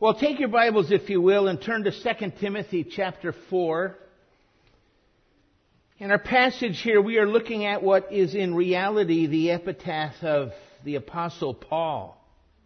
Well, take your Bibles, if you will, and turn to 2 Timothy chapter 4. In our passage here, we are looking at what is in reality the epitaph of the Apostle Paul.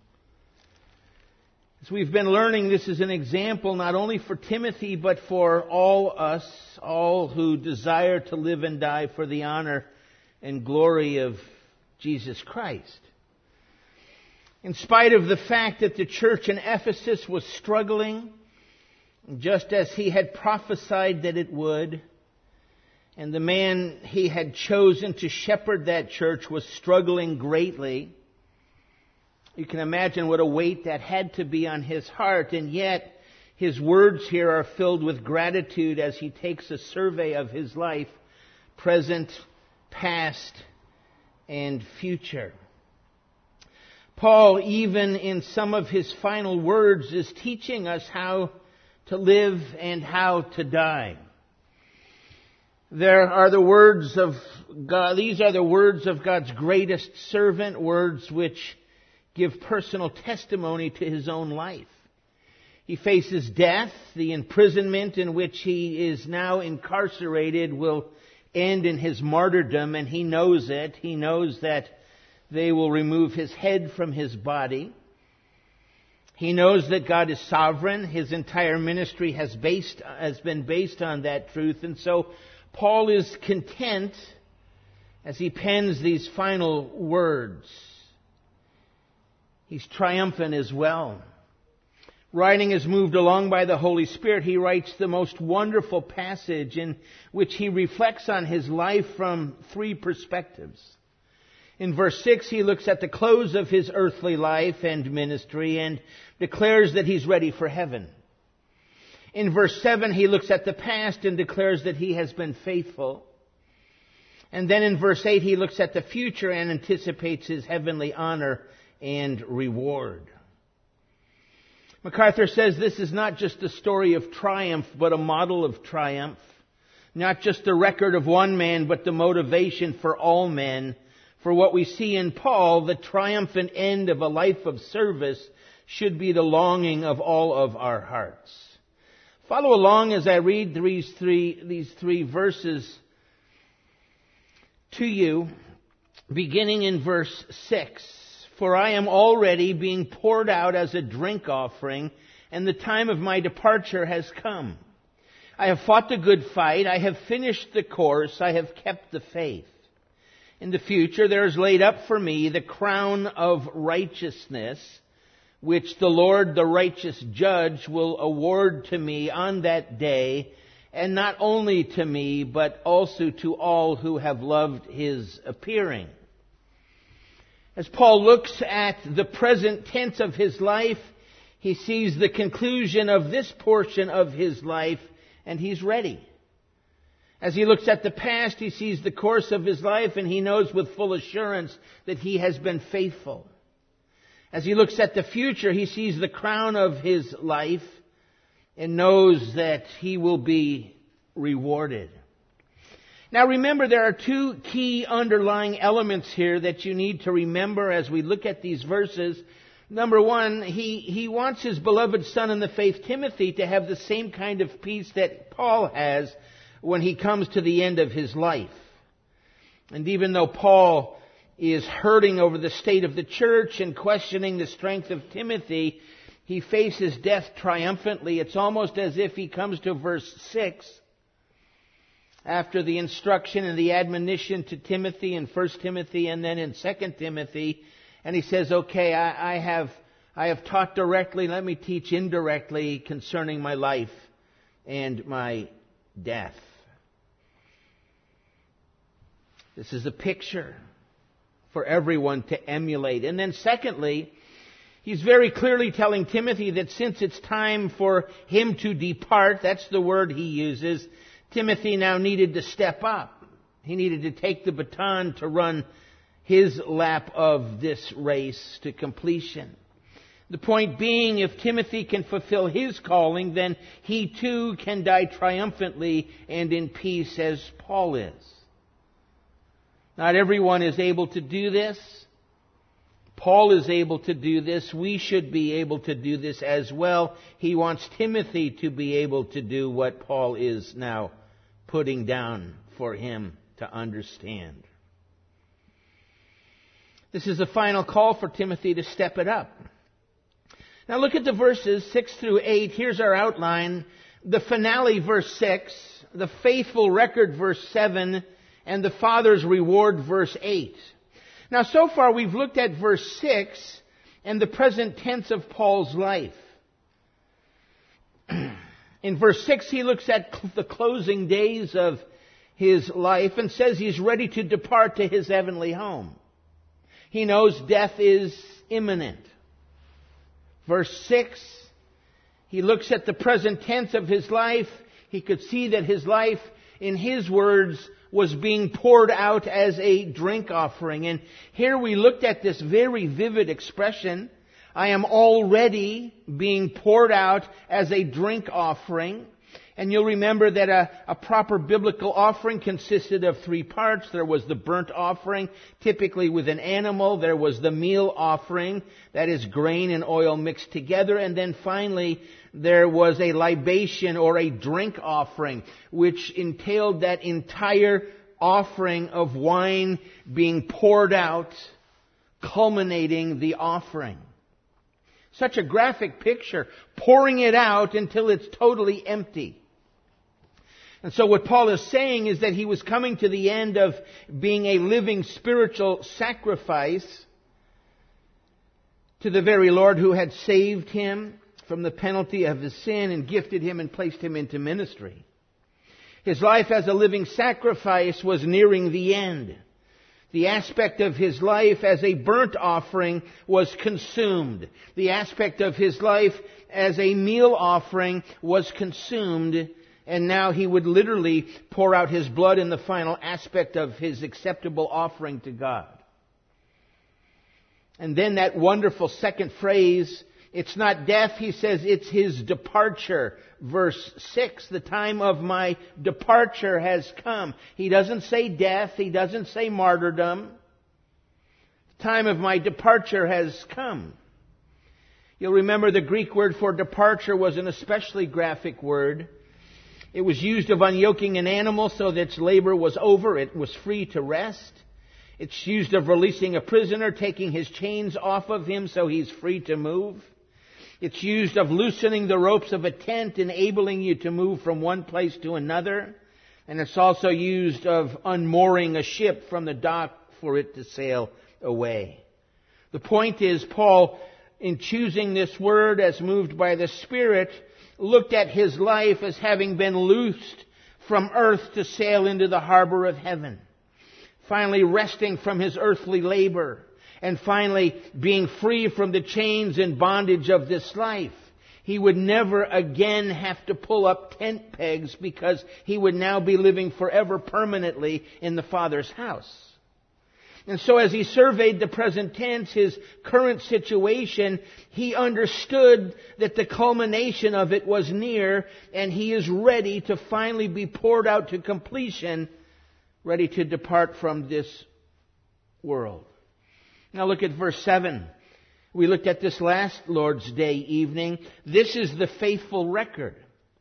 As we've been learning, this is an example not only for Timothy, but for all us, all who desire to live and die for the honor and glory of Jesus Christ. In spite of the fact that the church in Ephesus was struggling, just as he had prophesied that it would, and the man he had chosen to shepherd that church was struggling greatly, you can imagine what a weight that had to be on his heart, and yet his words here are filled with gratitude as he takes a survey of his life, present, past, and future. Paul, even in some of his final words, is teaching us how to live and how to die. There are the words of God. These are the words of God's greatest servant, words which give personal testimony to his own life. He faces death. The imprisonment in which he is now incarcerated will end in his martyrdom, and he knows it. He knows that they will remove his head from his body. He knows that God is sovereign. His entire ministry has been based on that truth. And so Paul is content as he pens these final words. He's triumphant as well. Writing is moved along by the Holy Spirit. He writes the most wonderful passage in which he reflects on his life from three perspectives. In verse 6, he looks at the close of his earthly life and ministry and declares that he's ready for heaven. In verse 7, he looks at the past and declares that he has been faithful. And then in verse 8, he looks at the future and anticipates his heavenly honor and reward. MacArthur says this is not just a story of triumph, but a model of triumph. Not just the record of one man, but the motivation for all men. For what we see in Paul, the triumphant end of a life of service should be the longing of all of our hearts. Follow along as I read these three verses to you, beginning in verse 6. For I am already being poured out as a drink offering, and the time of my departure has come. I have fought the good fight, I have finished the course, I have kept the faith. In the future there is laid up for me the crown of righteousness, which the Lord, the righteous judge, will award to me on that day, and not only to me, but also to all who have loved his appearing. As Paul looks at the present tense of his life, he sees the conclusion of this portion of his life, and he's ready. As he looks at the past, he sees the course of his life, and he knows with full assurance that he has been faithful. As he looks at the future, he sees the crown of his life and knows that he will be rewarded. Now remember, there are two key underlying elements here that you need to remember as we look at these verses. Number one, he wants his beloved son in the faith, Timothy, to have the same kind of peace that Paul has when he comes to the end of his life. And even though Paul is hurting over the state of the church and questioning the strength of Timothy, he faces death triumphantly. It's almost as if he comes to verse 6 after the instruction and the admonition to Timothy in 1 Timothy and then in 2 Timothy, and he says, okay, I have taught directly, let me teach indirectly concerning my life and my death. This is a picture for everyone to emulate. And then secondly, he's very clearly telling Timothy that since it's time for him to depart, that's the word he uses, Timothy now needed to step up. He needed to take the baton to run his lap of this race to completion. The point being, if Timothy can fulfill his calling, then he too can die triumphantly and in peace as Paul is. Not everyone is able to do this. Paul is able to do this. We should be able to do this as well. He wants Timothy to be able to do what Paul is now putting down for him to understand. This is the final call for Timothy to step it up. Now look at the verses 6 through 8. Here's our outline. The finale, verse 6. The faithful record, verse 7. And the Father's reward, verse 8. Now so far we've looked at verse 6 and the present tense of Paul's life. In verse 6 he looks at the closing days of his life and says he's ready to depart to his heavenly home. He knows death is imminent. Verse 6, he looks at the present tense of his life. He could see that his life, in his words, was being poured out as a drink offering. And here we looked at this very vivid expression, I am already being poured out as a drink offering. And you'll remember that a proper biblical offering consisted of 3 parts. There was the burnt offering, typically with an animal. There was the meal offering, that is grain and oil mixed together. And then finally, there was a libation or a drink offering, which entailed that entire offering of wine being poured out, culminating the offering. Such a graphic picture, pouring it out until it's totally empty. And so what Paul is saying is that he was coming to the end of being a living spiritual sacrifice to the very Lord who had saved him from the penalty of his sin and gifted him and placed him into ministry. His life as a living sacrifice was nearing the end. The aspect of his life as a burnt offering was consumed. The aspect of his life as a meal offering was consumed. And now he would literally pour out his blood in the final aspect of his acceptable offering to God. And then that wonderful second phrase, it's not death, he says, it's his departure. Verse 6, the time of my departure has come. He doesn't say death, he doesn't say martyrdom. The time of my departure has come. You'll remember the Greek word for departure was an especially graphic word. It was used of unyoking an animal so that its labor was over. It was free to rest. It's used of releasing a prisoner, taking his chains off of him so he's free to move. It's used of loosening the ropes of a tent, enabling you to move from one place to another. And it's also used of unmooring a ship from the dock for it to sail away. The point is, Paul, in choosing this word as moved by the Spirit, looked at his life as having been loosed from earth to sail into the harbor of heaven. Finally resting from his earthly labor. And finally being free from the chains and bondage of this life. He would never again have to pull up tent pegs because he would now be living forever permanently in the Father's house. And so as he surveyed the present tense, his current situation, he understood that the culmination of it was near, and he is ready to finally be poured out to completion, ready to depart from this world. Now look at verse 7. We looked at this last Lord's Day evening. This is the faithful record.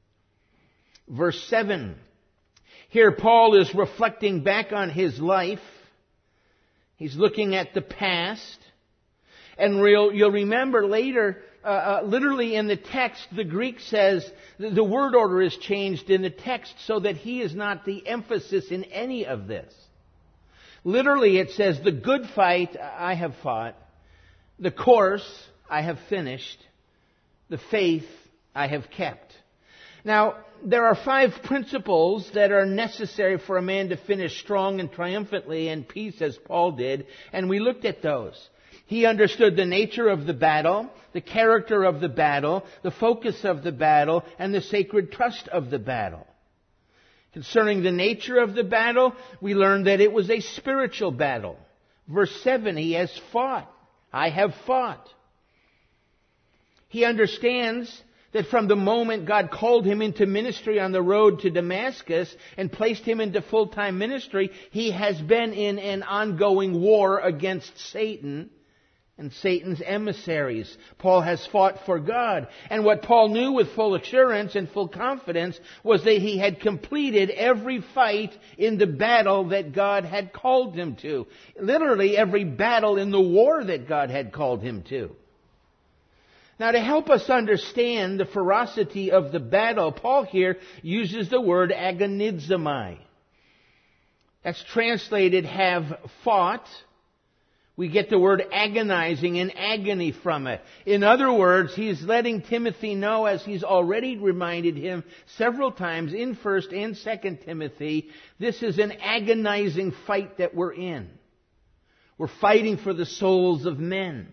Verse 7. Here Paul is reflecting back on his life. He's looking at the past. And you'll remember later, literally in the text, the Greek says, the word order is changed in the text so that he is not the emphasis in any of this. Literally it says, the good fight I have fought, the course I have finished, the faith I have kept. Now, there are 5 principles that are necessary for a man to finish strong and triumphantly in peace as Paul did, and we looked at those. He understood the nature of the battle, the character of the battle, the focus of the battle, and the sacred trust of the battle. Concerning the nature of the battle, we learned that it was a spiritual battle. Verse 7, he has fought. I have fought. He understands that from the moment God called him into ministry on the road to Damascus and placed him into full-time ministry, he has been in an ongoing war against Satan and Satan's emissaries. Paul has fought for God. And what Paul knew with full assurance and full confidence was that he had completed every fight in the battle that God had called him to. Literally every battle in the war that God had called him to. Now, to help us understand the ferocity of the battle, Paul here uses the word agonizomai. That's translated have fought. We get the word agonizing and agony from it. In other words, he's letting Timothy know, as he's already reminded him several times in 1 and 2 Timothy, this is an agonizing fight that we're in. We're fighting for the souls of men.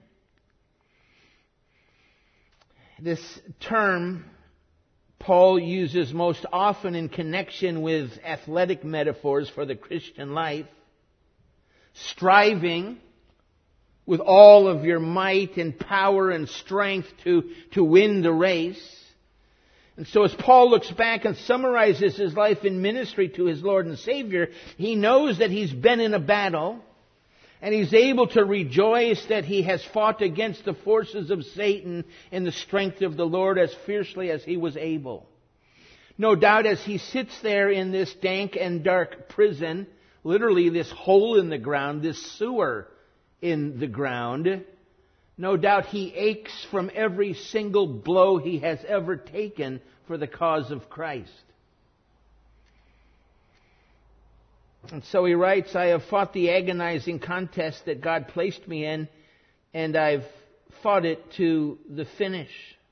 This term Paul uses most often in connection with athletic metaphors for the Christian life. Striving with all of your might and power and strength to win the race. And so as Paul looks back and summarizes his life in ministry to his Lord and Savior, he knows that he's been in a battle, and he's able to rejoice that he has fought against the forces of Satan in the strength of the Lord as fiercely as he was able. No doubt as he sits there in this dank and dark prison, literally this hole in the ground, this sewer in the ground, no doubt he aches from every single blow he has ever taken for the cause of Christ. And so he writes, I have fought the agonizing contest that God placed me in, and I've fought it to the finish.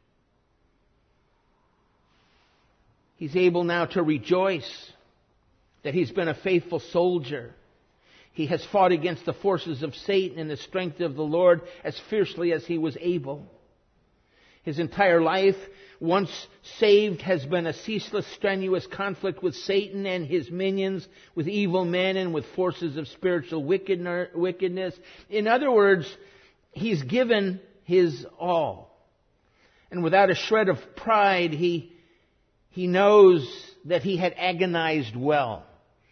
He's able now to rejoice that he's been a faithful soldier. He has fought against the forces of Satan in the strength of the Lord as fiercely as he was able. His entire life, once saved, has been a ceaseless, strenuous conflict with Satan and his minions, with evil men and with forces of spiritual wickedness. In other words, he's given his all. And without a shred of pride, he knows that he had agonized well.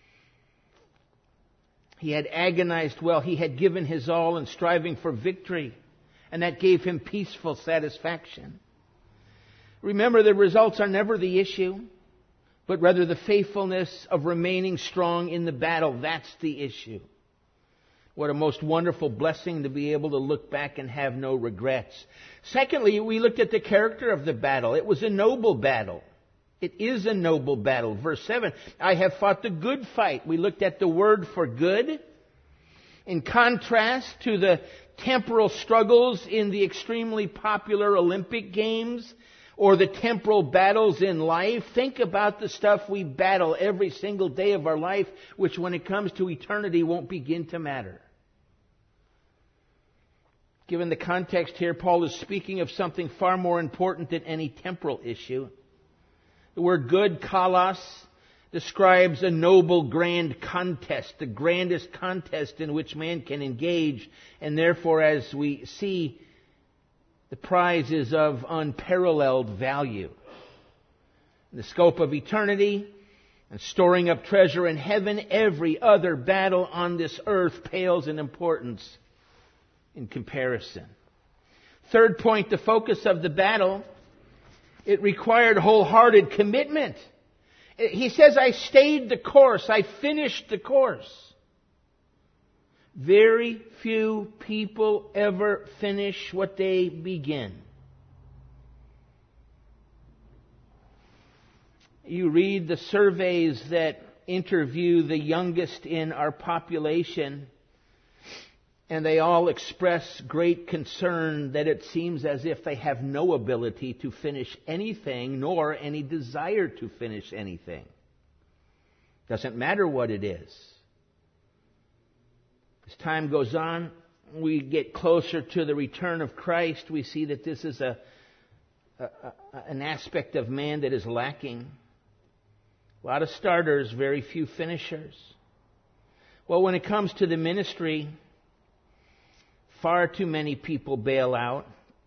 He had agonized well. He had given his all in striving for victory. And that gave him peaceful satisfaction. Remember, the results are never the issue, but rather the faithfulness of remaining strong in the battle. That's the issue. What a most wonderful blessing to be able to look back and have no regrets. Secondly, we looked at the character of the battle. It was a noble battle. It is a noble battle. Verse 7, I have fought the good fight. We looked at the word for good. In contrast to the temporal struggles in the extremely popular Olympic Games or the temporal battles in life, think about the stuff we battle every single day of our life, which when it comes to eternity won't begin to matter. Given the context here, Paul is speaking of something far more important than any temporal issue. The word good, kalos, describes a noble, grand contest, the grandest contest in which man can engage. And therefore, as we see, the prize is of unparalleled value. In the scope of eternity and storing up treasure in heaven, every other battle on this earth pales in importance in comparison. Third point, the focus of the battle. It required wholehearted commitment. He says, I stayed the course. I finished the course. Very few people ever finish what they begin. You read the surveys that interview the youngest in our population, and they all express great concern that it seems as if they have no ability to finish anything, nor any desire to finish anything. Doesn't matter what it is. As time goes on, we get closer to the return of Christ. We see that this is an aspect of man that is lacking. A lot of starters, very few finishers. Well, when it comes to the ministry, far too many people bail out.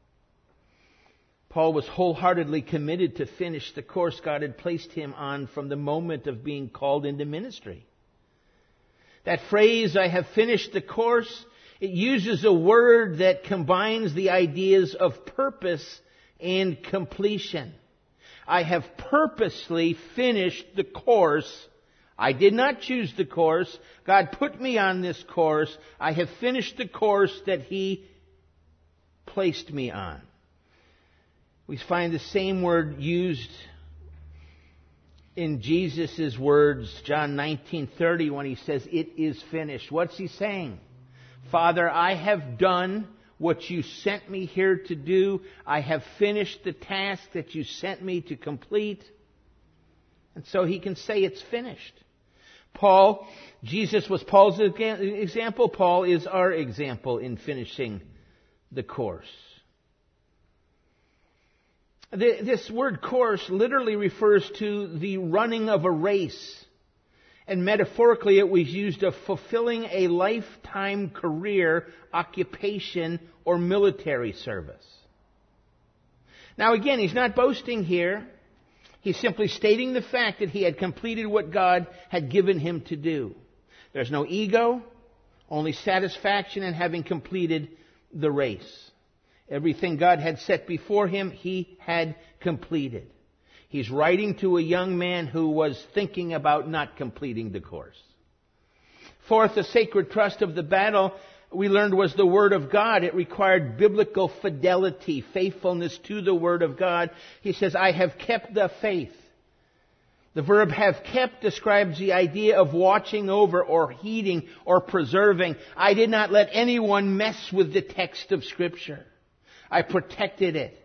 Paul was wholeheartedly committed to finish the course God had placed him on from the moment of being called into ministry. That phrase, I have finished the course, It uses a word that combines the ideas of purpose and completion. I have purposely finished the course. I did not choose the course. God put me on this course. I have finished the course that He placed me on. We find the same word used in Jesus' words, John 19:30, when He says, "It is finished." What's He saying? Father, I have done what You sent me here to do. I have finished the task that You sent me to complete. And so He can say it's finished. Jesus was Paul's example. Paul is our example in finishing the course. This word course literally refers to the running of a race. And metaphorically, it was used of fulfilling a lifetime career, occupation, or military service. Now again, he's not boasting here. He's simply stating the fact that he had completed what God had given him to do. There's no ego, only satisfaction in having completed the race. Everything God had set before him, he had completed. He's writing to a young man who was thinking about not completing the course. Fourth, the sacred trust of the battle, we learned, was the Word of God. It required biblical fidelity, faithfulness to the Word of God. He says, I have kept the faith. The verb have kept describes the idea of watching over or heeding or preserving. I did not let anyone mess with the text of Scripture. I protected it.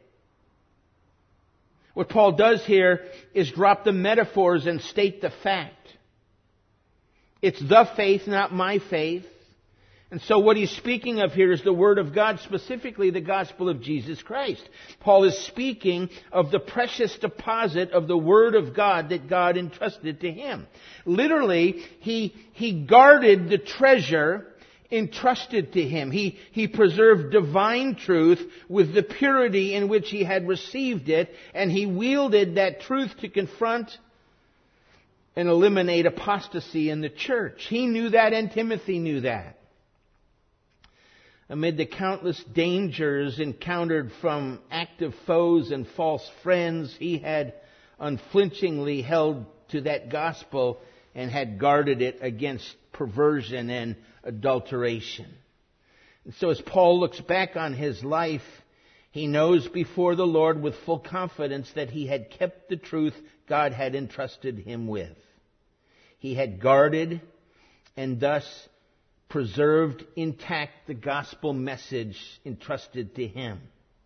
What Paul does here is drop the metaphors and state the fact. It's the faith, not my faith. And so what he's speaking of here is the Word of God, specifically the gospel of Jesus Christ. Paul is speaking of the precious deposit of the Word of God that God entrusted to him. Literally, he guarded the treasure entrusted to him. He preserved divine truth with the purity in which he had received it, and he wielded that truth to confront and eliminate apostasy in the church. He knew that, and Timothy knew that. Amid the countless dangers encountered from active foes and false friends, he had unflinchingly held to that gospel and had guarded it against perversion and adulteration. And so as Paul looks back on his life, he knows before the Lord with full confidence that he had kept the truth God had entrusted him with. He had guarded and thus preserved intact the gospel message entrusted to him.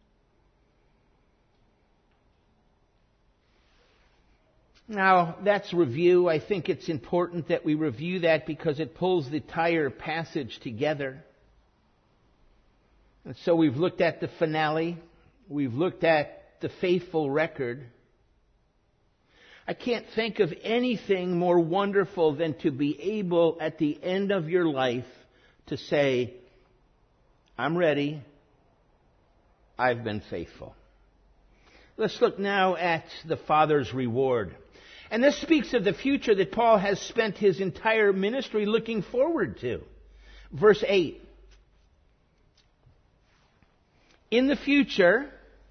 Now, that's review. I think it's important that we review that because it pulls the entire passage together. And so we've looked at the finale. We've looked at the faithful record. I can't think of anything more wonderful than to be able at the end of your life to say, I'm ready. I've been faithful. Let's look now at the Father's reward. And this speaks of the future that Paul has spent his entire ministry looking forward to. Verse 8. In the future,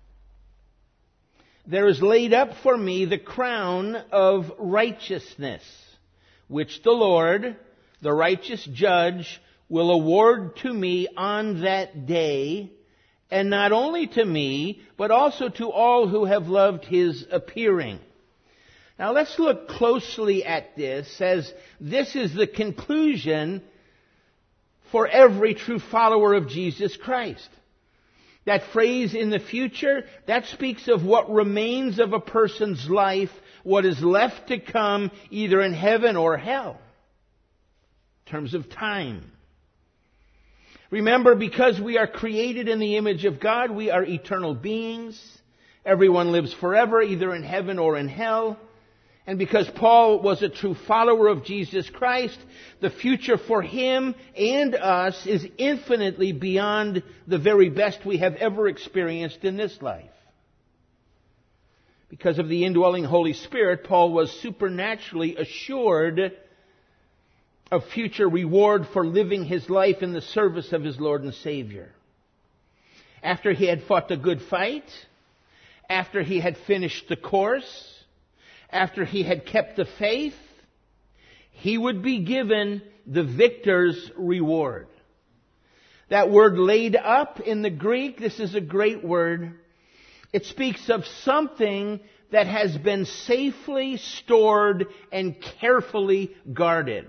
there is laid up for me the crown of righteousness, which the Lord, the righteous judge, will award to me on that day, and not only to me, but also to all who have loved His appearing. Now let's look closely at this, as this is the conclusion for every true follower of Jesus Christ. That phrase, in the future, that speaks of what remains of a person's life, what is left to come, either in heaven or hell, in terms of time. Remember, because we are created in the image of God, we are eternal beings. Everyone lives forever, either in heaven or in hell. And because Paul was a true follower of Jesus Christ, the future for him and us is infinitely beyond the very best we have ever experienced in this life. Because of the indwelling Holy Spirit, Paul was supernaturally assured of future reward for living his life in the service of his Lord and Savior. After he had fought the good fight, after he had finished the course, after he had kept the faith, he would be given the victor's reward. That word laid up in the Greek, this is a great word. It speaks of something that has been safely stored and carefully guarded.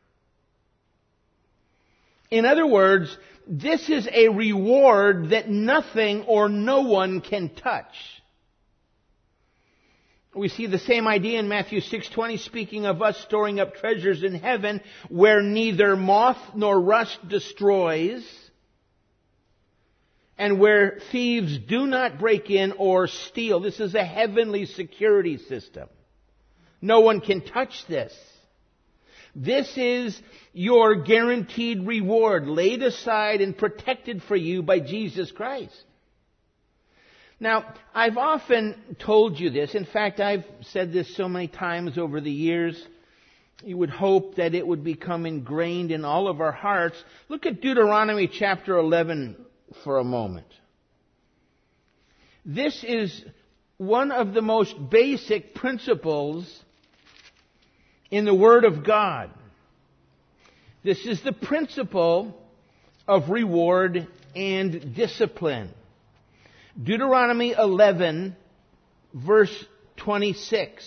In other words, this is a reward that nothing or no one can touch. We see the same idea in Matthew 6:20, speaking of us storing up treasures in heaven where neither moth nor rust destroys, and where thieves do not break in or steal. This is a heavenly security system. No one can touch this. This is your guaranteed reward, laid aside and protected for you by Jesus Christ. Now, I've often told you this. In fact, I've said this so many times over the years. You would hope that it would become ingrained in all of our hearts. Look at Deuteronomy chapter 11 for a moment. This is one of the most basic principles in the Word of God. This is the principle of reward and discipline. Deuteronomy 11, verse 26.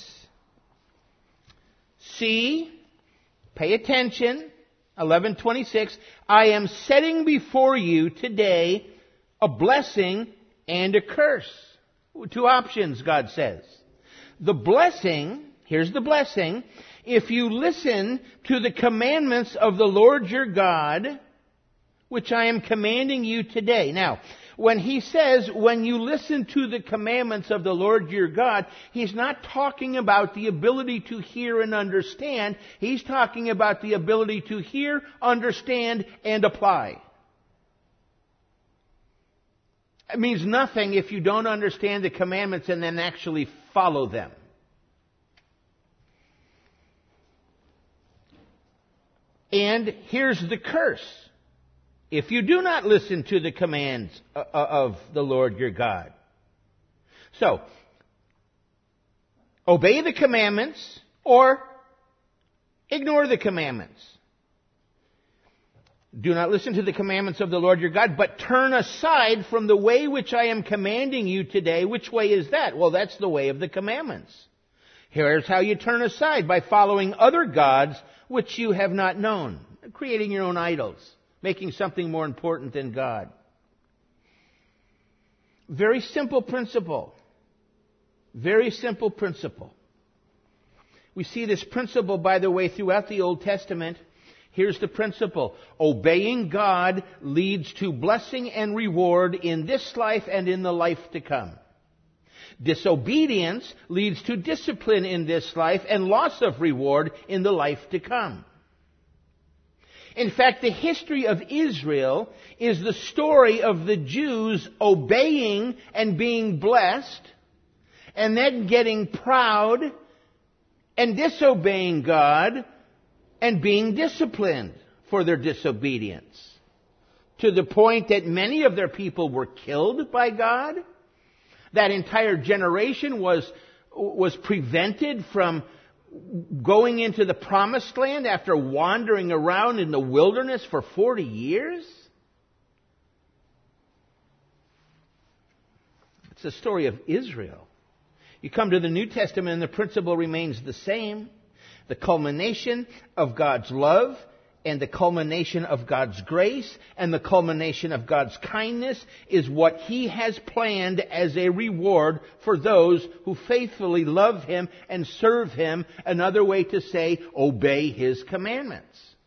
See, pay attention, 11:26. I am setting before you today a blessing and a curse. Two options, God says. The blessing, here's the blessing, if you listen to the commandments of the Lord your God, which I am commanding you today. Now, when he says, when you listen to the commandments of the Lord your God, he's not talking about the ability to hear and understand. He's talking about the ability to hear, understand, and apply. It means nothing if you don't understand the commandments and then actually follow them. And here's the curse. If you do not listen to the commands of the Lord your God. So, obey the commandments or ignore the commandments. Do not listen to the commandments of the Lord your God, but turn aside from the way which I am commanding you today. Which way is that? Well, that's the way of the commandments. Here's how you turn aside: by following other gods which you have not known, creating your own idols, making something more important than God. Very simple principle. Very simple principle. We see this principle, by the way, throughout the Old Testament. Here's the principle. Obeying God leads to blessing and reward in this life and in the life to come. Disobedience leads to discipline in this life and loss of reward in the life to come. In fact, the history of Israel is the story of the Jews obeying and being blessed, and then getting proud and disobeying God and being disciplined for their disobedience, to the point that many of their people were killed by God. That entire generation was prevented from going into the promised land after wandering around in the wilderness for 40 years. It's the story of Israel. You come to the New Testament and the principle remains the same. The culmination of God's love and the culmination of God's grace and the culmination of God's kindness is what He has planned as a reward for those who faithfully love Him and serve Him. Another way to say, obey His commandments.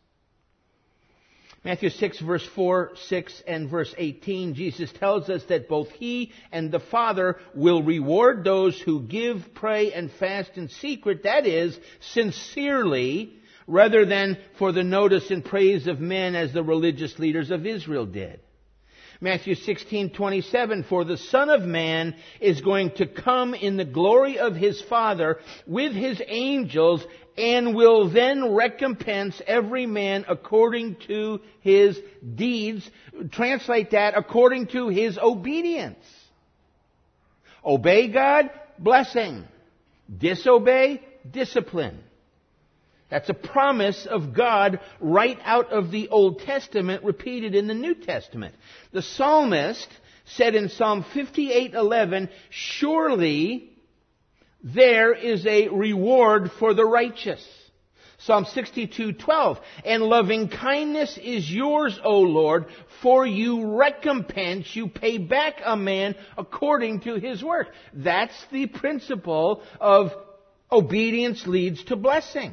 Matthew 6, verse 4, 6, and verse 18, Jesus tells us that both He and the Father will reward those who give, pray, and fast in secret, that is, sincerely, rather than for the notice and praise of men as the religious leaders of Israel did. Matthew 16:27, for the Son of Man is going to come in the glory of His Father with His angels and will then recompense every man according to his deeds. Translate that, according to his obedience. Obey God, blessing. Disobey, discipline. That's a promise of God right out of the Old Testament, repeated in the New Testament. The psalmist said in Psalm 58:11, surely there is a reward for the righteous. Psalm 62:12, and loving kindness is yours, O Lord, for you recompense, you pay back a man according to his work. That's the principle of obedience leads to blessing.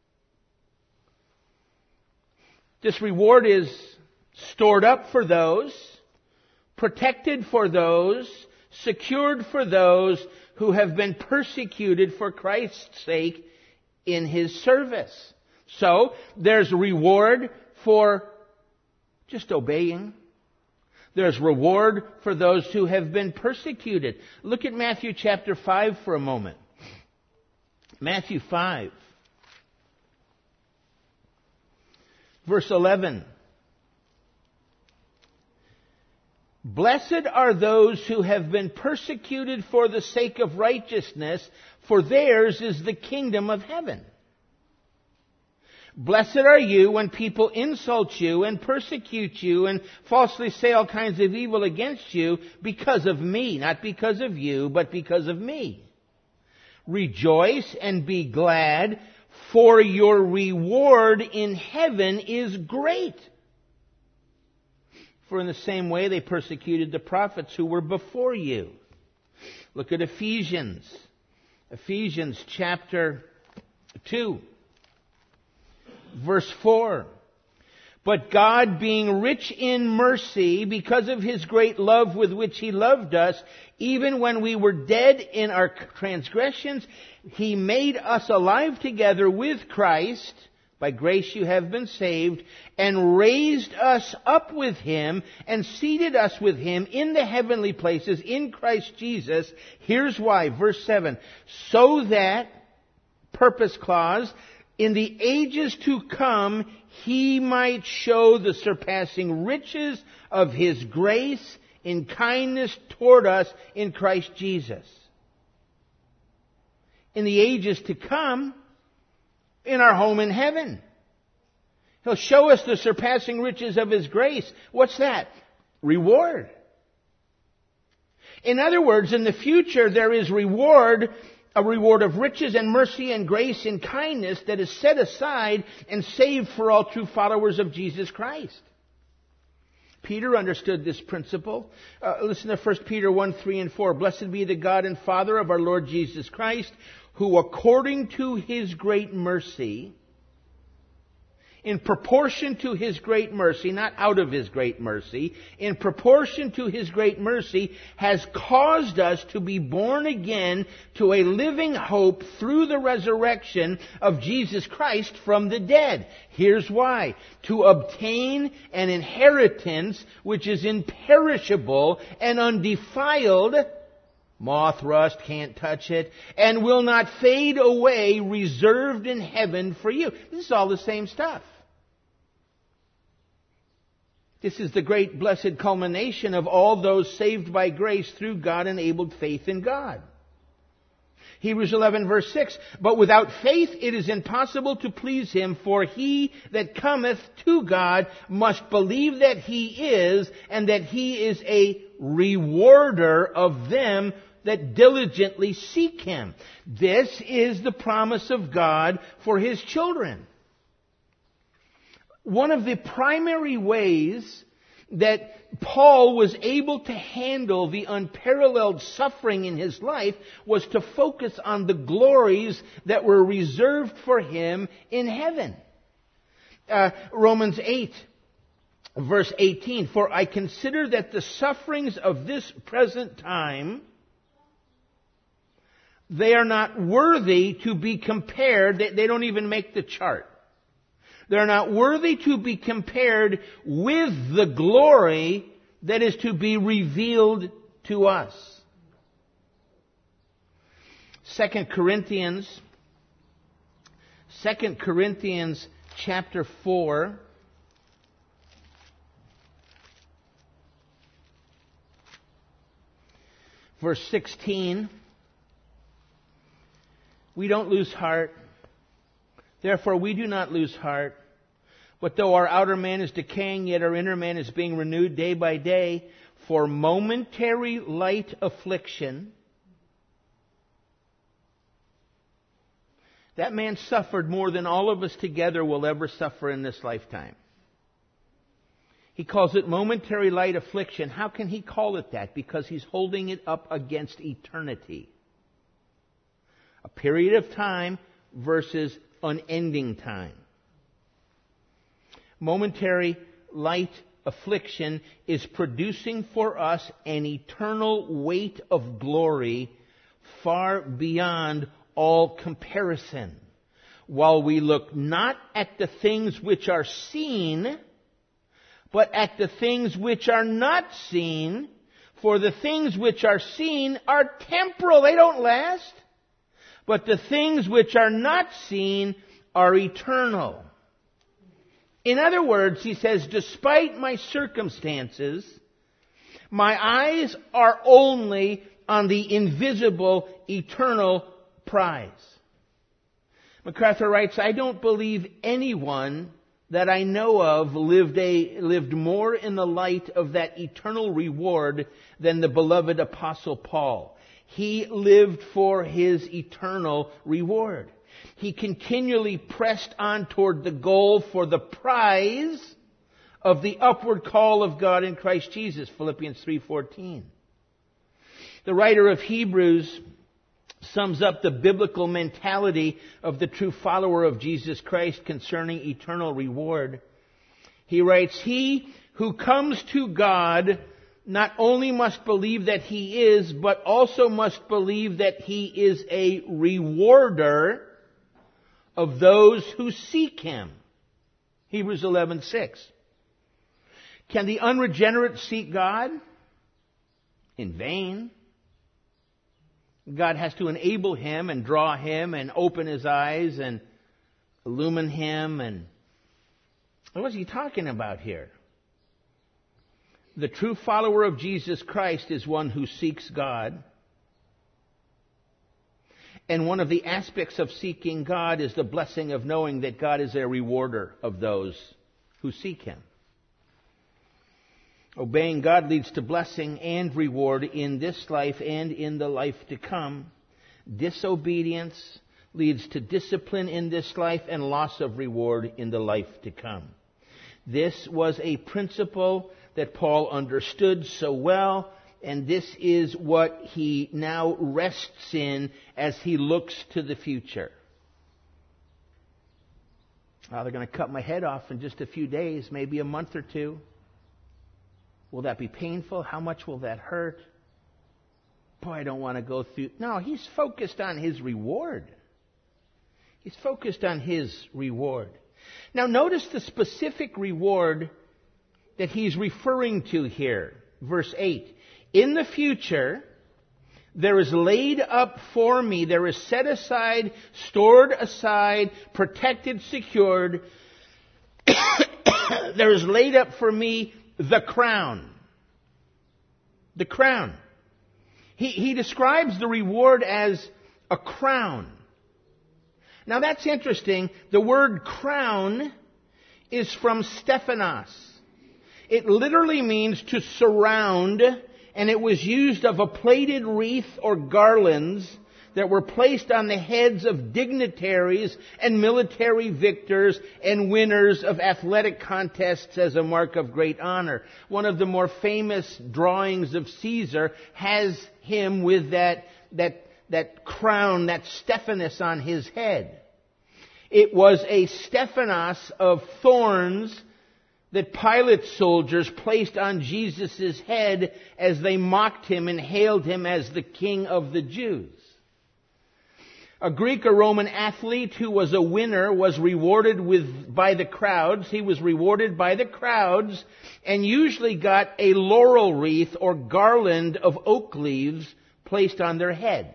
This reward is stored up for those, protected for those, secured for those who have been persecuted for Christ's sake in His service. So, there's reward for just obeying. There's reward for those who have been persecuted. Look at Matthew chapter 5 for a moment. Matthew 5. Verse 11. Blessed are those who have been persecuted for the sake of righteousness, for theirs is the kingdom of heaven. Blessed are you when people insult you and persecute you and falsely say all kinds of evil against you because of me, not because of you, but because of me. Rejoice and be glad, for your reward in heaven is great. For in the same way they persecuted the prophets who were before you. Look at Ephesians. Ephesians chapter 2. Verse 4. But God, being rich in mercy, because of His great love with which He loved us, even when we were dead in our transgressions, He made us alive together with Christ. By grace you have been saved, and raised us up with Him, and seated us with Him in the heavenly places in Christ Jesus. Here's why, verse 7. So that, purpose clause, in the ages to come, He might show the surpassing riches of His grace in kindness toward us in Christ Jesus. In the ages to come, in our home in heaven. He'll show us the surpassing riches of His grace. What's that? Reward. In other words, in the future there is reward, a reward of riches and mercy and grace and kindness that is set aside and saved for all true followers of Jesus Christ. Peter understood this principle. Listen to 1 Peter 1, 3 and 4. Blessed be the God and Father of our Lord Jesus Christ, who according to His great mercy, in proportion to His great mercy, not out of His great mercy, in proportion to His great mercy, has caused us to be born again to a living hope through the resurrection of Jesus Christ from the dead. Here's why. To obtain an inheritance which is imperishable and undefiled, moth, rust, can't touch it, and will not fade away, reserved in heaven for you. This is all the same stuff. This is the great blessed culmination of all those saved by grace through God-enabled faith in God. Hebrews 11 verse 6, but without faith it is impossible to please Him, for he that cometh to God must believe that He is, and that He is a rewarder of them that diligently seek Him. This is the promise of God for His children. One of the primary ways that Paul was able to handle the unparalleled suffering in his life was to focus on the glories that were reserved for him in heaven. Romans 8, verse 18, for I consider that the sufferings of this present time, they are not worthy to be compared. They don't even make the chart. They're not worthy to be compared with the glory that is to be revealed to us. 2 Corinthians chapter 4. Verse 16. We don't lose heart. Therefore we do not lose heart. But though our outer man is decaying, yet our inner man is being renewed day by day. For momentary light affliction, that man suffered more than all of us together will ever suffer in this lifetime. He calls it momentary light affliction. How can he call it that? Because he's holding it up against eternity. A period of time versus unending time. Momentary light affliction is producing for us an eternal weight of glory far beyond all comparison. While we look not at the things which are seen, but at the things which are not seen, for the things which are seen are temporal, they don't last. But the things which are not seen are eternal. In other words, he says, despite my circumstances, my eyes are only on the invisible, eternal prize. MacArthur writes, I don't believe anyone that I know of lived more in the light of that eternal reward than the beloved Apostle Paul. He lived for his eternal reward. He continually pressed on toward the goal for the prize of the upward call of God in Christ Jesus, Philippians 3:14. The writer of Hebrews sums up the biblical mentality of the true follower of Jesus Christ concerning eternal reward. He writes, he who comes to God not only must believe that He is, but also must believe that He is a rewarder of those who seek Him. Hebrews 11:6. Can the unregenerate seek God? In vain. God has to enable him and draw him and open his eyes and illumine him. And what's he talking about here? The true follower of Jesus Christ is one who seeks God. And one of the aspects of seeking God is the blessing of knowing that God is a rewarder of those who seek Him. Obeying God leads to blessing and reward in this life and in the life to come. Disobedience leads to discipline in this life and loss of reward in the life to come. This was a principle that Paul understood so well, and this is what he now rests in as he looks to the future. Well, they're going to cut my head off in just a few days, maybe a month or two. Will that be painful? How much will that hurt? Boy, I don't want to go through. No, he's focused on his reward. He's focused on his reward. Now notice the specific reward that he's referring to here. Verse 8. In the future, there is laid up for me, there is set aside, stored aside, protected, secured. There is laid up for me the crown. The crown. He describes the reward as a crown. Now that's interesting. The word crown is from Stephanos. It literally means to surround, and it was used of a plaited wreath or garlands that were placed on the heads of dignitaries and military victors and winners of athletic contests as a mark of great honor. One of the more famous drawings of Caesar has him with that crown, that Stephanos on his head. It was a Stephanos of thorns that Pilate's soldiers placed on Jesus' head as they mocked him and hailed him as the King of the Jews. A Greek or Roman athlete who was a winner was rewarded by the crowds. He was rewarded by the crowds and usually got a laurel wreath or garland of oak leaves placed on their head.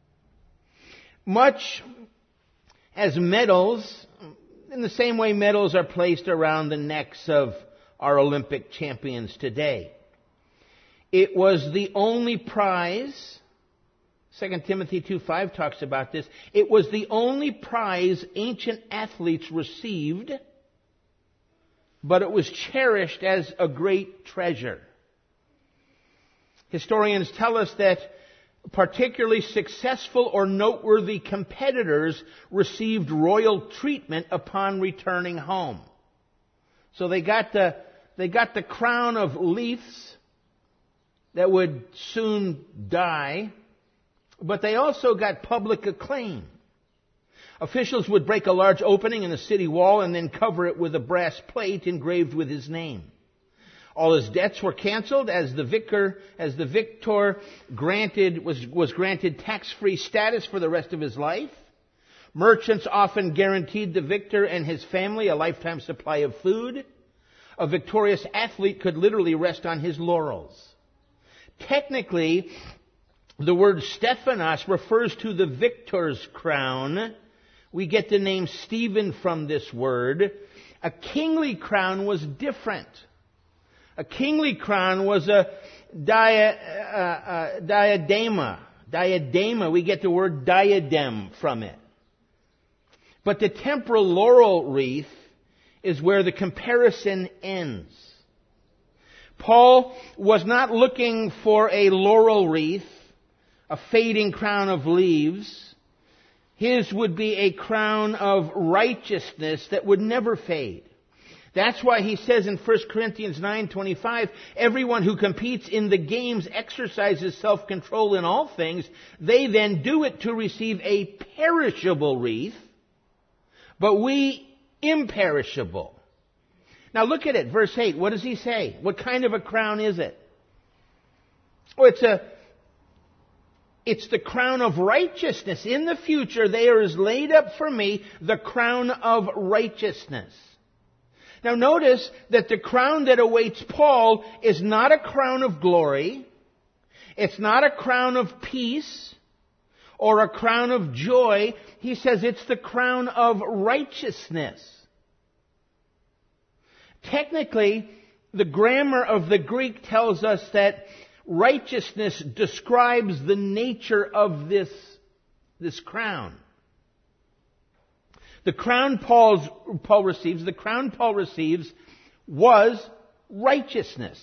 Much as medals, in the same way medals are placed around the necks of our Olympic champions today. It was the only prize, 2 Timothy 2:5 talks about this, it was the only prize ancient athletes received, but it was cherished as a great treasure. Historians tell us that particularly successful or noteworthy competitors received royal treatment upon returning home. So they got the crown of leaves that would soon die, but they also got public acclaim. Officials would break a large opening in the city wall and then cover it with a brass plate engraved with his name. All his debts were canceled as the victor was granted tax-free status for the rest of his life. Merchants often guaranteed the victor and his family a lifetime supply of food. A victorious athlete could literally rest on his laurels. Technically, the word Stephanos refers to the victor's crown. We get the name Stephen from this word. A kingly crown was different. A kingly crown was a diadema. Diadema, we get the word diadem from it. But the temporal laurel wreath is where the comparison ends. Paul was not looking for a laurel wreath, a fading crown of leaves. His would be a crown of righteousness that would never fade. That's why he says in 1 Corinthians 9:25, everyone who competes in the games exercises self-control in all things. They then do it to receive a perishable wreath, but we imperishable. Now look at it, verse 8. What does he say? What kind of a crown is it? Oh, it's the crown of righteousness. In the future, there is laid up for me the crown of righteousness. Now notice that the crown that awaits Paul is not a crown of glory. It's not a crown of peace or a crown of joy. He says it's the crown of righteousness. Technically, the grammar of the Greek tells us that righteousness describes the nature of this crown. The crown Paul receives was righteousness.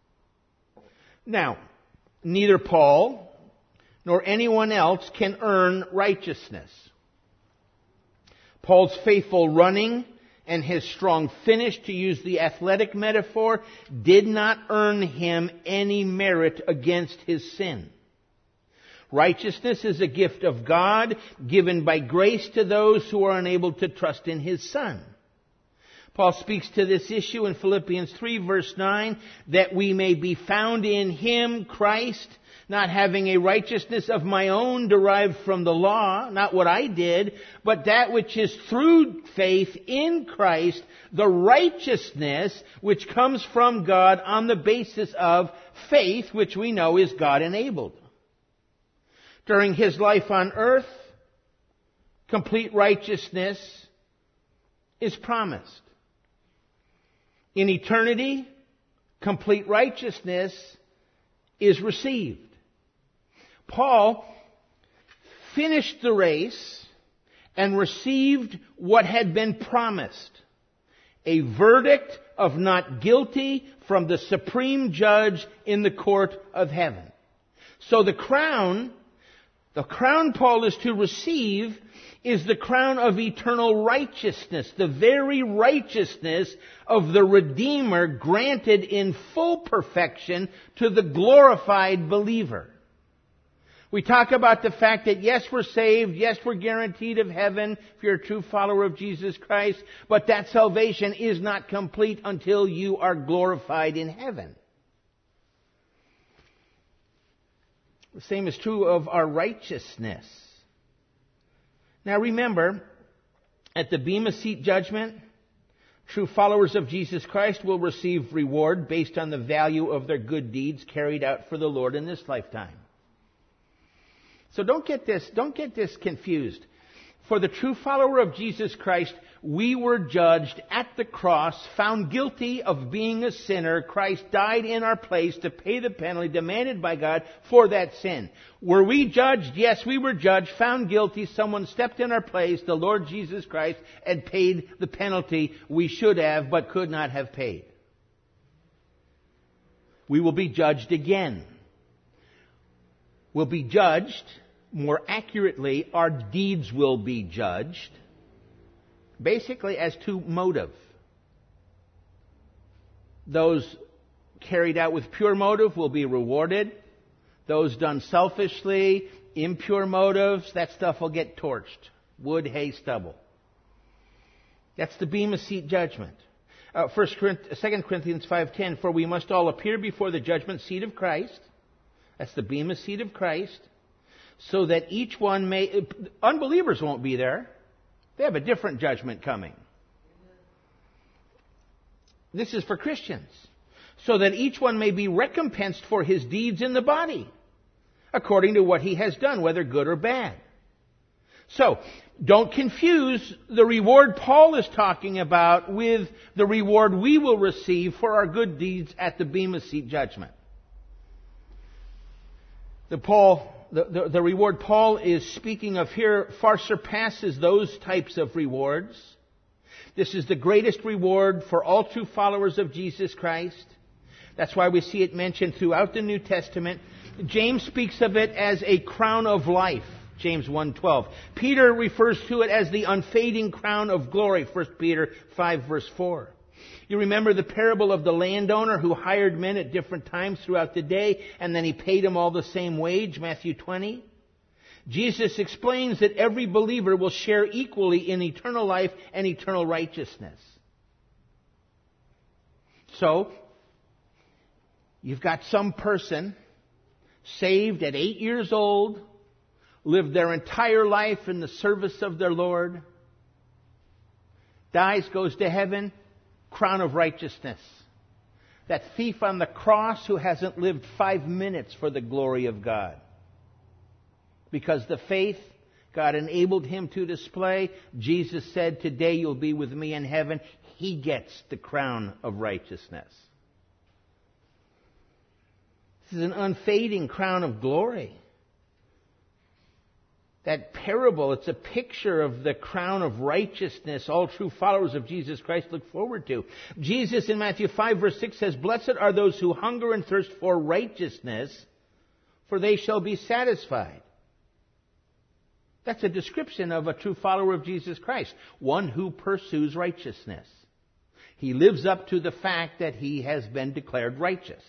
Now, neither Paul nor anyone else can earn righteousness. Paul's faithful running and his strong finish, to use the athletic metaphor, did not earn him any merit against his sin. Righteousness is a gift of God given by grace to those who are unable to trust in His Son. Paul speaks to this issue in Philippians 3 verse 9, that we may be found in Him, Christ, not having a righteousness of my own derived from the law, not what I did, but that which is through faith in Christ, the righteousness which comes from God on the basis of faith, which we know is God-enabled. During His life on earth, complete righteousness is promised. In eternity, complete righteousness is received. Paul finished the race and received what had been promised. A verdict of not guilty from the supreme judge in the court of heaven. So the crown Paul is to receive is the crown of eternal righteousness, the very righteousness of the Redeemer granted in full perfection to the glorified believer. We talk about the fact that yes, we're saved, yes, we're guaranteed of heaven if you're a true follower of Jesus Christ, but that salvation is not complete until you are glorified in heaven. The same is true of our righteousness. Now remember, at the Bema Seat judgment, true followers of Jesus Christ will receive reward based on the value of their good deeds carried out for the Lord in this lifetime. So don't get this confused. For the true follower of Jesus Christ, we were judged at the cross, found guilty of being a sinner. Christ died in our place to pay the penalty demanded by God for that sin. Were we judged? Yes, we were judged, found guilty. Someone stepped in our place, the Lord Jesus Christ, and paid the penalty we should have but could not have paid. We will be judged again. We'll be judged. More accurately, our deeds will be judged, basically as to motive. Those carried out with pure motive will be rewarded. Those done selfishly, impure motives, that stuff will get torched. Wood, hay, stubble. That's the Bema Seat judgment. 2 Corinthians 5:10, for we must all appear before the judgment seat of Christ. That's the Bema Seat of Christ. So that each one may... Unbelievers won't be there. They have a different judgment coming. This is for Christians. So that each one may be recompensed for his deeds in the body, according to what he has done, whether good or bad. So, don't confuse the reward Paul is talking about with the reward we will receive for our good deeds at the Bema Seat judgment. The reward Paul is speaking of here far surpasses those types of rewards. This is the greatest reward for all true followers of Jesus Christ. That's why we see it mentioned throughout the New Testament. James speaks of it as a crown of life, James 1:12. Peter refers to it as the unfading crown of glory, 1 Peter 5 verse 4. You remember the parable of the landowner who hired men at different times throughout the day, and then he paid them all the same wage, Matthew 20. Jesus explains that every believer will share equally in eternal life and eternal righteousness. So, you've got some person saved at 8 years old, lived their entire life in the service of their Lord, dies, goes to heaven, crown of righteousness. That thief on the cross who hasn't lived 5 minutes for the glory of God. Because the faith God enabled him to display, Jesus said, today you'll be with me in heaven. He gets the crown of righteousness. This is an unfading crown of glory. That parable, it's a picture of the crown of righteousness all true followers of Jesus Christ look forward to. Jesus in Matthew 5 verse 6 says, blessed are those who hunger and thirst for righteousness, for they shall be satisfied. That's a description of a true follower of Jesus Christ, one who pursues righteousness. He lives up to the fact that he has been declared righteous.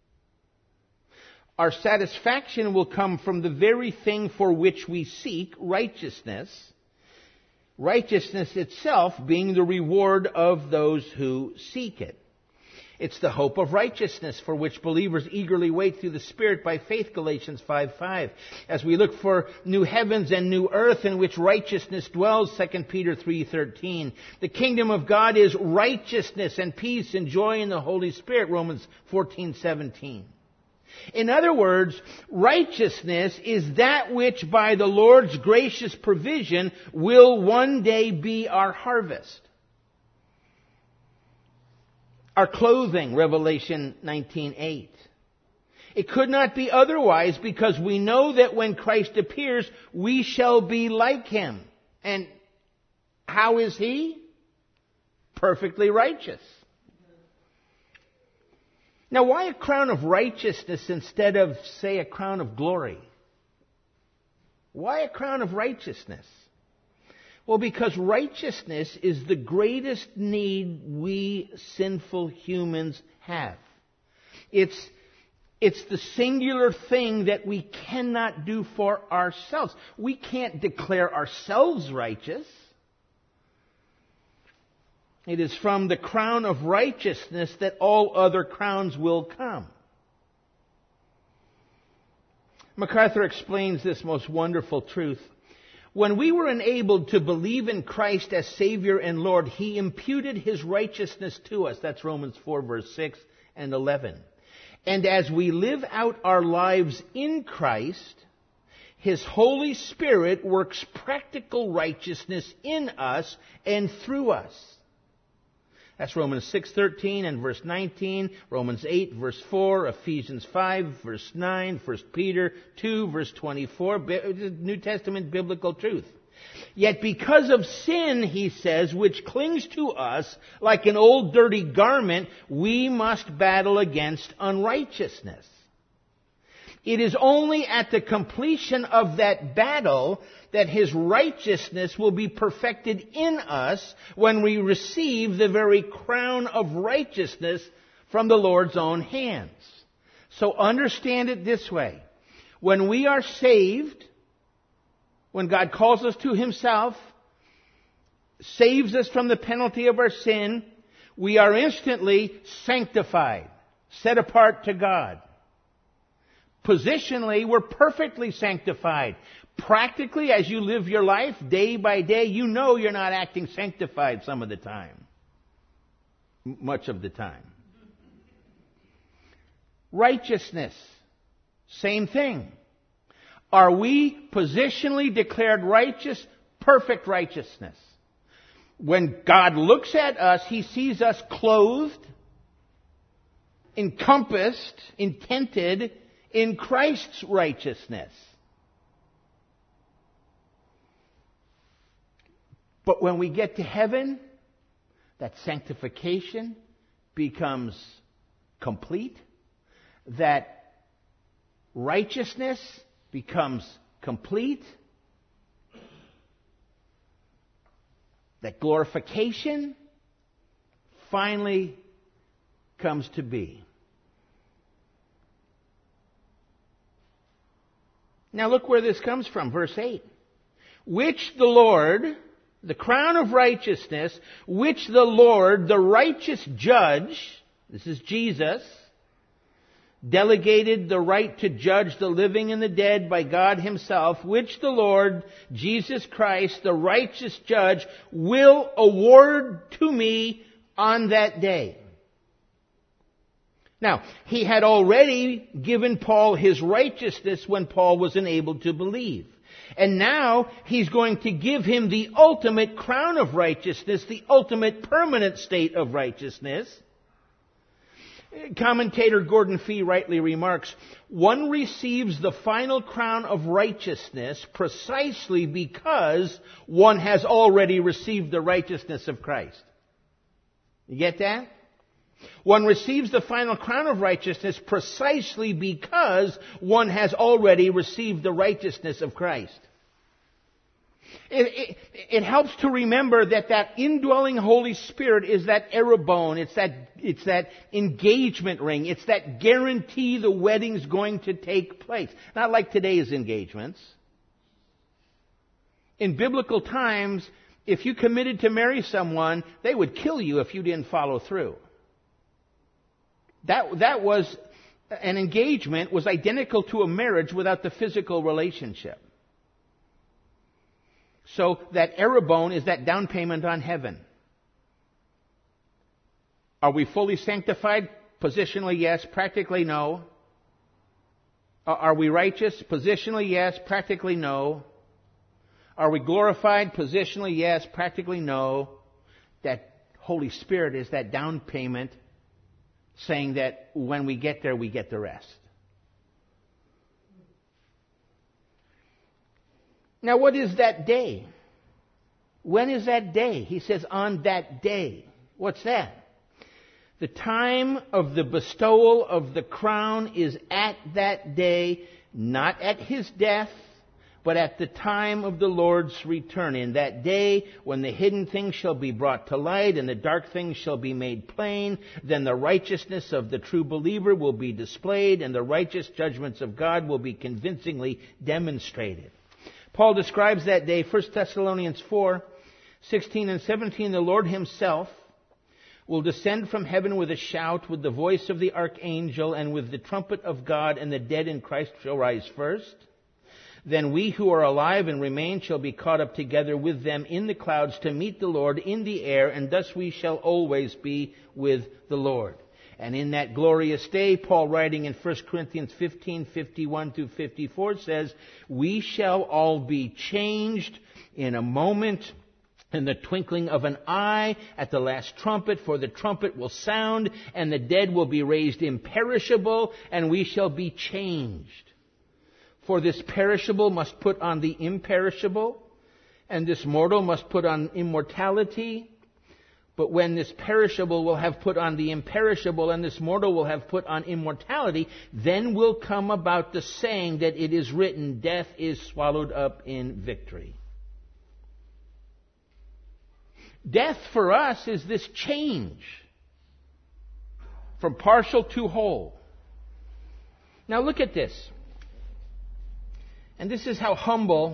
Our satisfaction will come from the very thing for which we seek, righteousness. Righteousness itself being the reward of those who seek it. It's the hope of righteousness for which believers eagerly wait through the Spirit by faith, Galatians 5:5. As we look for new heavens and new earth in which righteousness dwells, 2 Peter 3:13. The kingdom of God is righteousness and peace and joy in the Holy Spirit, Romans 14:17. In other words, righteousness is that which by the Lord's gracious provision will one day be our harvest. Our clothing, Revelation 19:8. It could not be otherwise because we know that when Christ appears, we shall be like Him. And how is He? Perfectly righteous. Now, why a crown of righteousness instead of, say, a crown of glory? Why a crown of righteousness? Well, because righteousness is the greatest need we sinful humans have. It's the singular thing that we cannot do for ourselves. We can't declare ourselves righteous. It is from the crown of righteousness that all other crowns will come. MacArthur explains this most wonderful truth. When we were enabled to believe in Christ as Savior and Lord, He imputed His righteousness to us. That's Romans 4, verse 6 and 11. And as we live out our lives in Christ, His Holy Spirit works practical righteousness in us and through us. That's Romans 6:13 and verse 19, Romans 8 verse 4, Ephesians 5 verse 9, 1 Peter 2 verse 24, New Testament biblical truth. Yet because of sin, he says, which clings to us like an old dirty garment, we must battle against unrighteousness. It is only at the completion of that battle that His righteousness will be perfected in us when we receive the very crown of righteousness from the Lord's own hands. So understand it this way. When we are saved, when God calls us to Himself, saves us from the penalty of our sin, we are instantly sanctified, set apart to God. Positionally, we're perfectly sanctified. Practically, as you live your life, day by day, you know you're not acting sanctified some of the time. Much of the time. Righteousness, same thing. Are we positionally declared righteous? Perfect righteousness. When God looks at us, He sees us clothed, encompassed, intented in Christ's righteousness. But when we get to heaven, that sanctification becomes complete. That righteousness becomes complete. That glorification finally comes to be. Now look where this comes from, verse 8. Which the Lord, the crown of righteousness, which the Lord, the righteous judge, this is Jesus, delegated the right to judge the living and the dead by God Himself, which the Lord, Jesus Christ, the righteous judge, will award to me on that day. Now, He had already given Paul his righteousness when Paul was enabled to believe. And now He's going to give him the ultimate crown of righteousness, the ultimate permanent state of righteousness. Commentator Gordon Fee rightly remarks, one receives the final crown of righteousness precisely because one has already received the righteousness of Christ. You get that? One receives the final crown of righteousness precisely because one has already received the righteousness of Christ. It helps to remember that indwelling Holy Spirit is that arabone, it's that engagement ring, it's that guarantee the wedding's going to take place. Not like today's engagements. In biblical times, if you committed to marry someone, they would kill you if you didn't follow through. That was, an engagement was identical to a marriage without the physical relationship. So that arabone is that down payment on heaven. Are we fully sanctified? Positionally, yes. Practically, no. Are we righteous? Positionally, yes. Practically, no. Are we glorified? Positionally, yes. Practically, no. That Holy Spirit is that down payment, saying that when we get there, we get the rest. Now, what is that day? When is that day? He says, on that day. What's that? The time of the bestowal of the crown is at that day, not at His death, but at the time of the Lord's return. In that day, when the hidden things shall be brought to light and the dark things shall be made plain, then the righteousness of the true believer will be displayed and the righteous judgments of God will be convincingly demonstrated. Paul describes that day, 1 Thessalonians 4:16 and 17, the Lord Himself will descend from heaven with a shout, with the voice of the archangel, and with the trumpet of God, and the dead in Christ shall rise first. Then we who are alive and remain shall be caught up together with them in the clouds to meet the Lord in the air, and thus we shall always be with the Lord. And in that glorious day, Paul writing in 1 Corinthians 15:51-54 says, we shall all be changed in a moment, in the twinkling of an eye, at the last trumpet, for the trumpet will sound, and the dead will be raised imperishable, and we shall be changed. For this perishable must put on the imperishable, and this mortal must put on immortality. But when this perishable will have put on the imperishable, and this mortal will have put on immortality, then will come about the saying that it is written, death is swallowed up in victory. Death for us is this change from partial to whole. Now look at this. And this is how humble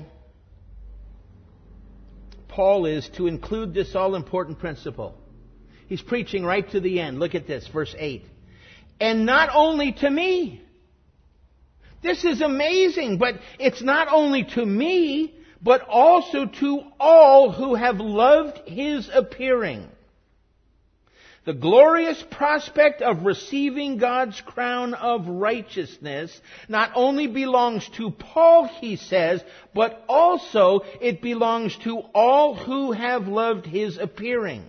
Paul is to include this all-important principle. He's preaching right to the end. Look at this, verse 8. And not only to me. This is amazing, but it's not only to me, but also to all who have loved his appearing. The glorious prospect of receiving God's crown of righteousness not only belongs to Paul, he says, but also it belongs to all who have loved his appearing.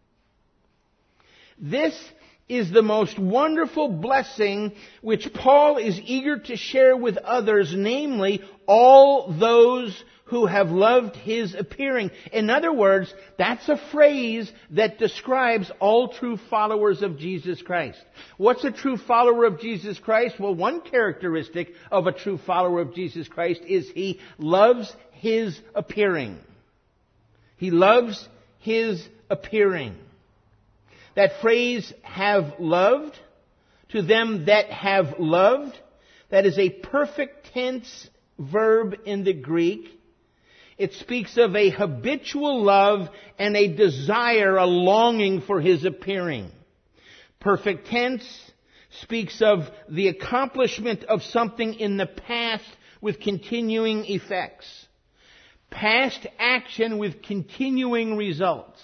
This is the most wonderful blessing which Paul is eager to share with others, namely all those who have loved his appearing. In other words, that's a phrase that describes all true followers of Jesus Christ. What's a true follower of Jesus Christ? Well, one characteristic of a true follower of Jesus Christ is he loves his appearing. He loves his appearing. That phrase, have loved, to them that have loved, that is a perfect tense verb in the Greek. It speaks of a habitual love and a desire, a longing for his appearing. Perfect tense speaks of the accomplishment of something in the past with continuing effects. Past action with continuing results.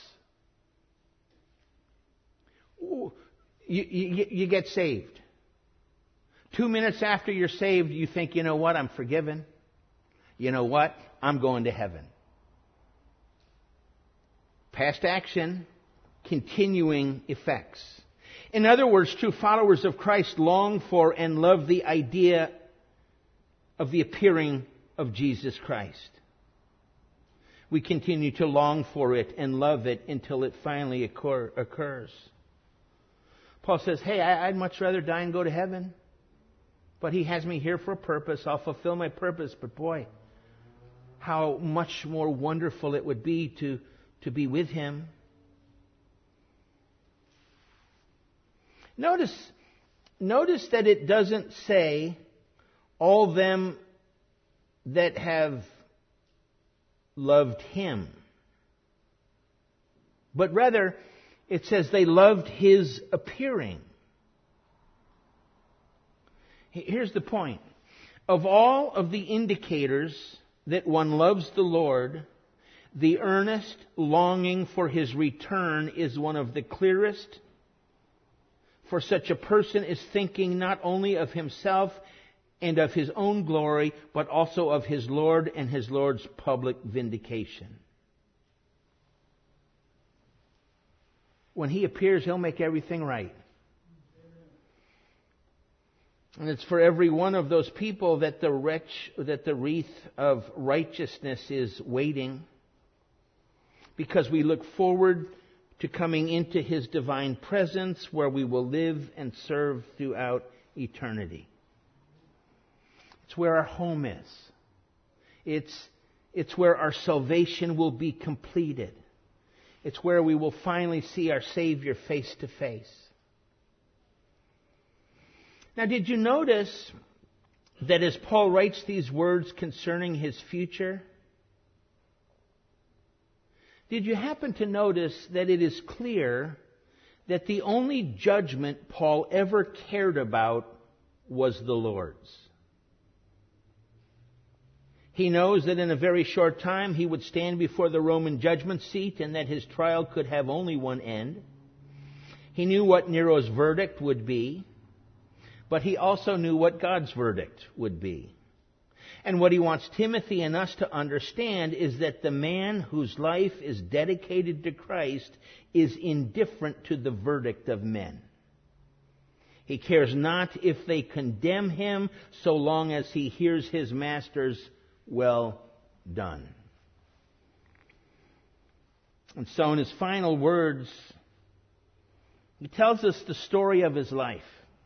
You get saved. 2 minutes after you're saved, you think, you know what, I'm forgiven. You know what, I'm going to heaven. Past action, continuing effects. In other words, true followers of Christ long for and love the idea of the appearing of Jesus Christ. We continue to long for it and love it until it finally occurs. Paul says, hey, I'd much rather die and go to heaven. But he has me here for a purpose. I'll fulfill my purpose. But boy, how much more wonderful it would be to be with him. Notice that it doesn't say all them that have loved him. But rather, it says they loved his appearing. Here's the point. Of all of the indicators that one loves the Lord, the earnest longing for his return is one of the clearest. For such a person is thinking not only of himself and of his own glory, but also of his Lord and his Lord's public vindication. When he appears, he'll make everything right. And it's for every one of those people that the wreath of righteousness is waiting, because we look forward to coming into his divine presence where we will live and serve throughout eternity. It's where our home is. It's where our salvation will be completed. It's where we will finally see our Savior face to face. Now, did you notice that as Paul writes these words concerning his future, did you happen to notice that it is clear that the only judgment Paul ever cared about was the Lord's? He knows that in a very short time he would stand before the Roman judgment seat and that his trial could have only one end. He knew what Nero's verdict would be, but he also knew what God's verdict would be. And what he wants Timothy and us to understand is that the man whose life is dedicated to Christ is indifferent to the verdict of men. He cares not if they condemn him so long as he hears his master's "well done." And so in his final words, he tells us the story of his life.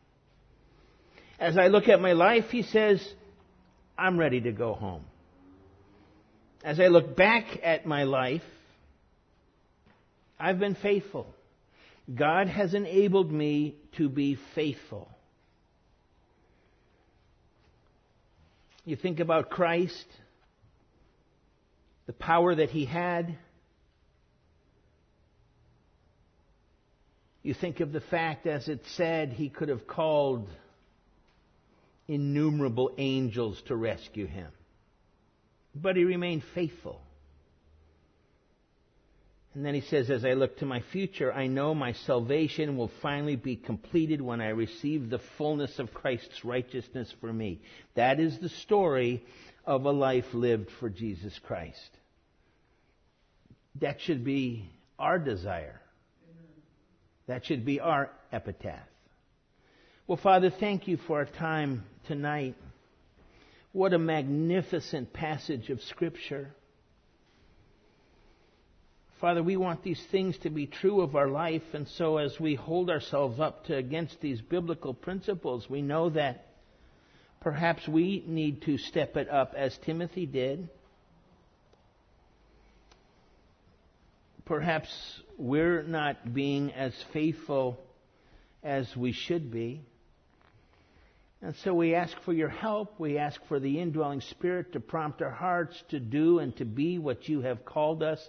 As I look at my life, he says, I'm ready to go home. As I look back at my life, I've been faithful. God has enabled me to be faithful. You think about Christ, the power that he had. You think of the fact, as it said, he could have called innumerable angels to rescue him. But he remained faithful. And then he says, as I look to my future, I know my salvation will finally be completed when I receive the fullness of Christ's righteousness for me. That is the story of a life lived for Jesus Christ. That should be our desire. That should be our epitaph. Well, Father, thank you for our time tonight. What a magnificent passage of Scripture. Father, we want these things to be true of our life, and so as we hold ourselves up against these biblical principles, we know that perhaps we need to step it up as Timothy did. Perhaps we're not being as faithful as we should be. And so we ask for your help. We ask for the indwelling Spirit to prompt our hearts to do and to be what you have called us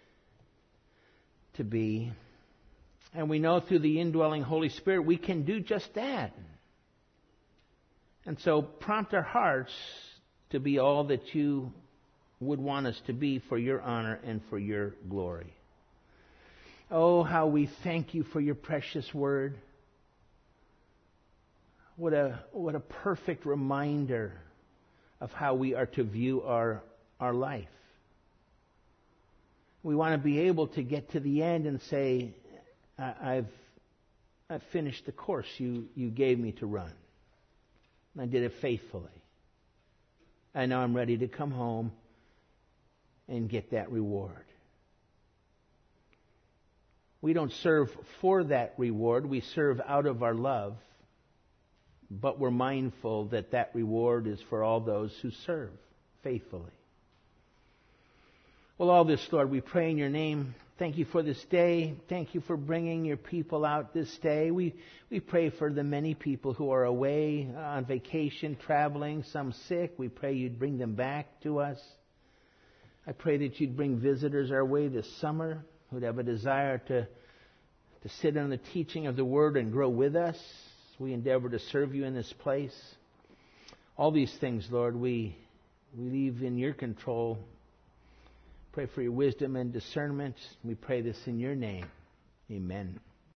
to be. And we know through the indwelling Holy Spirit we can do just that. And so prompt our hearts to be all that you would want us to be for your honor and for your glory. Oh, how we thank you for your precious word. What a perfect reminder of how we are to view our life. We want to be able to get to the end and say, I've finished the course you gave me to run. And I did it faithfully. And now I'm ready to come home and get that reward. We don't serve for that reward. We serve out of our love. But we're mindful that that reward is for all those who serve faithfully. Well, all this, Lord, we pray in your name. Thank you for this day. Thank you for bringing your people out this day. We pray for the many people who are away on vacation, traveling, some sick. We pray you'd bring them back to us. I pray that you'd bring visitors our way this summer who'd have a desire to sit on the teaching of the Word and grow with us. We endeavor to serve you in this place. All these things, Lord, we leave in your control. Pray for your wisdom and discernment. We pray this in your name. Amen.